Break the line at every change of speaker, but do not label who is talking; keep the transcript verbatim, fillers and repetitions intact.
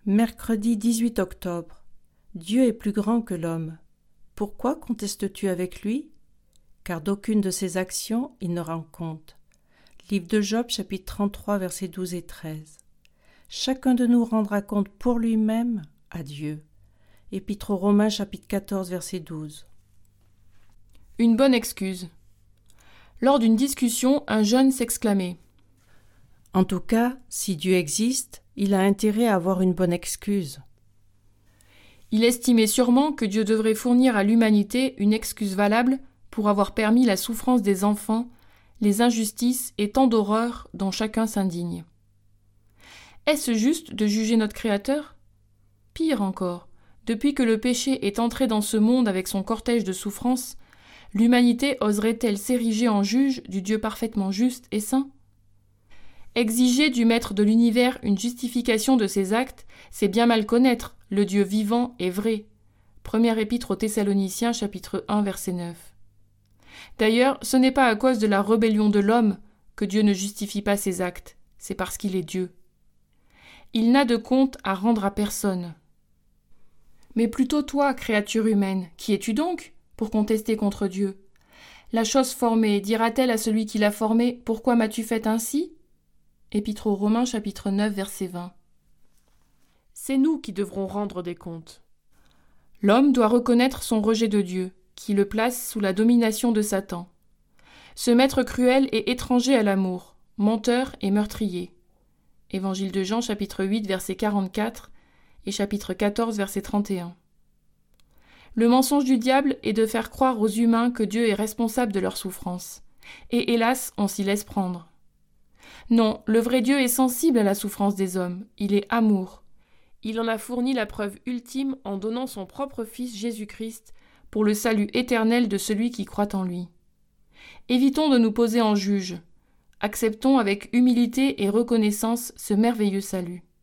Mercredi dix-huit octobre. Dieu est plus grand que l'homme. Pourquoi contestes-tu avec lui ? Car d'aucune de ses actions il ne rend compte. Livre de Job, chapitre trente-trois, versets douze et treize. Chacun de nous rendra compte pour lui-même à Dieu. Épître aux Romains, chapitre quatorze, verset douze.
Une bonne excuse. Lors d'une discussion, un jeune s'exclamait «
En tout cas, si Dieu existe, il a intérêt à avoir une bonne excuse. »
Il estimait sûrement que Dieu devrait fournir à l'humanité une excuse valable pour avoir permis la souffrance des enfants, les injustices et tant d'horreurs dont chacun s'indigne. Est-ce juste de juger notre Créateur ? Pire encore, depuis que le péché est entré dans ce monde avec son cortège de souffrances, l'humanité oserait-elle s'ériger en juge du Dieu parfaitement juste et saint ? Exiger du Maître de l'univers une justification de ses actes, c'est bien mal connaître le Dieu vivant et vrai. Première épître aux Thessaloniciens, chapitre un, verset neuf. D'ailleurs, ce n'est pas à cause de la rébellion de l'homme que Dieu ne justifie pas ses actes, c'est parce qu'il est Dieu. Il n'a de compte à rendre à personne. Mais plutôt toi, créature humaine, qui es-tu donc pour contester contre Dieu ? La chose formée dira-t-elle à celui qui l'a formée « Pourquoi m'as-tu fait ainsi ?» Épître aux Romains, chapitre neuf, verset vingt. C'est nous qui devrons rendre des comptes. L'homme doit reconnaître son rejet de Dieu, qui le place sous la domination de Satan. Ce maître cruel est étranger à l'amour, menteur et meurtrier. Évangile de Jean, chapitre huit, verset quarante-quatre et chapitre quatorze, verset trente et un. Le mensonge du diable est de faire croire aux humains que Dieu est responsable de leurs souffrances. Et hélas, on s'y laisse prendre. Non, le vrai Dieu est sensible à la souffrance des hommes, il est amour. Il en a fourni la preuve ultime en donnant son propre Fils Jésus-Christ pour le salut éternel de celui qui croit en lui. Évitons de nous poser en juge. Acceptons avec humilité et reconnaissance ce merveilleux salut.